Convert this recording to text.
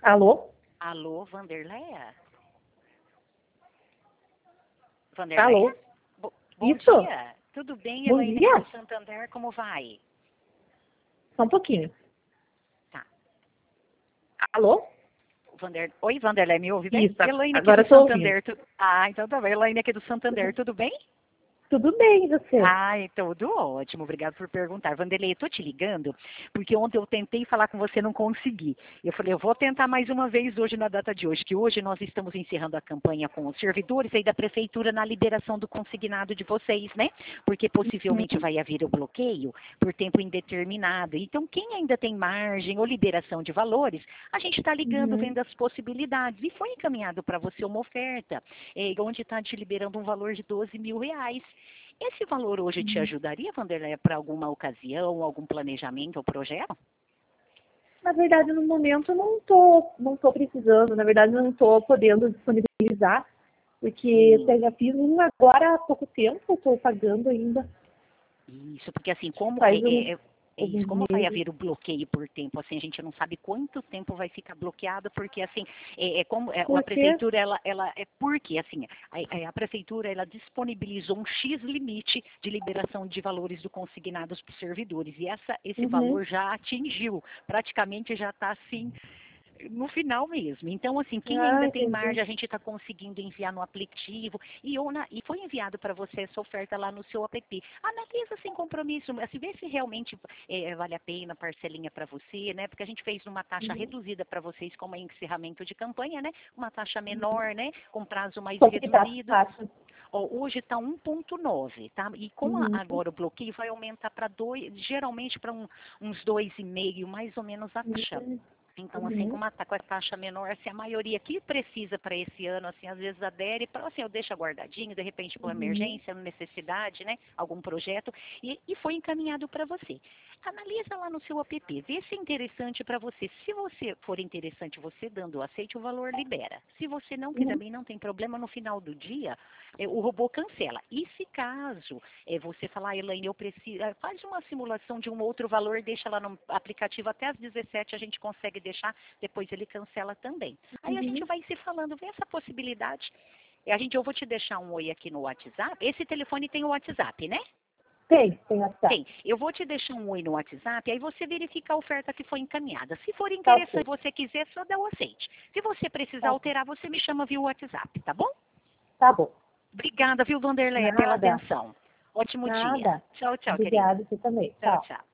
Alô? Alô, Vanderleia? Alô? Vanderleia? Bom Isso? dia. Tudo bem, Bom Elaine aqui dia? do Santander, como vai? Só um pouquinho. Tá. Alô? Oi, Vanderleia, me ouve bem? Isso, Elaine aqui agora do eu tô ouvindo. Santander. Ah, então tá bem. Elaine aqui do Santander, tudo bem? Tudo bem, e você? Ai, tudo ótimo, obrigado por perguntar. Vanderlei, eu tô te ligando porque ontem eu tentei falar com você e não consegui. Eu falei, eu vou tentar mais uma vez hoje na data de hoje, que hoje nós estamos encerrando a campanha com os servidores aí da prefeitura na liberação do consignado de vocês, né? Porque possivelmente vai haver o bloqueio por tempo indeterminado. Então, quem ainda tem margem ou liberação de valores, a gente está ligando, Uhum. vendo as possibilidades. E foi encaminhado para você uma oferta, onde está te liberando um valor de R$ 12.000. Esse valor hoje te ajudaria, Vanderlei, para alguma ocasião, algum planejamento ou projeto? Na verdade, no momento eu não tô precisando, na verdade eu não estou podendo disponibilizar, porque eu já fiz um agora há pouco tempo, eu estou pagando ainda, Isso, porque assim, como faz isso, alguns como vai meses. haver o bloqueio por tempo, assim, a gente não sabe quanto tempo vai ficar bloqueado, porque assim, a Por quê? prefeitura, ela é porque assim, a prefeitura ela disponibilizou um X limite de liberação de valores do consignados para os servidores, e esse Uhum. valor já atingiu, praticamente já está assim, no final mesmo. Então, assim, quem Ah, ainda tem entendi. margem, a gente está conseguindo enviar no aplicativo e foi enviado para você essa oferta lá no seu app. Analisa sem compromisso, assim, vê se realmente vale a pena, parcelinha para você, né? Porque a gente fez uma taxa Uhum. reduzida para vocês como encerramento de campanha, né? Uma taxa menor, né? Com prazo mais Quanto que tá a reduzido. taxa? Ó, hoje está 1,9, tá? E com Uhum. agora o bloqueio vai aumentar para 2, geralmente para uns 2,5, mais ou menos a taxa. Uhum. Então, assim, Uhum. com a taxa menor, assim, a maioria que precisa para esse ano, assim, às vezes adere, para assim, eu deixo guardadinho, de repente, por Uhum. emergência, necessidade, né, algum projeto, e foi encaminhado para você. Analisa lá no seu app, vê se é interessante para você. Se você for interessante, você dando o aceite, o valor libera. Se você não quiser Uhum. bem, não tem problema, no final do dia, o robô cancela. E se caso você falar, Elaine, eu preciso, faz uma simulação de um outro valor, deixa lá no aplicativo até às 17, a gente consegue deixar, depois ele cancela também. Aí a gente Uhum. vai se falando, vê essa possibilidade. Eu vou te deixar um oi aqui no WhatsApp. Esse telefone tem o WhatsApp, né? Tem WhatsApp. Tem. Eu vou te deixar um oi no WhatsApp, aí você verifica a oferta que foi encaminhada. Se for Tá interessante, ok. você quiser, só dá o aceite. Se você precisar Tá bom. alterar, você me chama via WhatsApp, tá bom? Tá bom. Obrigada, viu, Vanderleia, pela Nada. atenção. Ótimo dia. Nada. Tchau, tchau, querida. Obrigada, você também. Tchau, Tchau. tchau.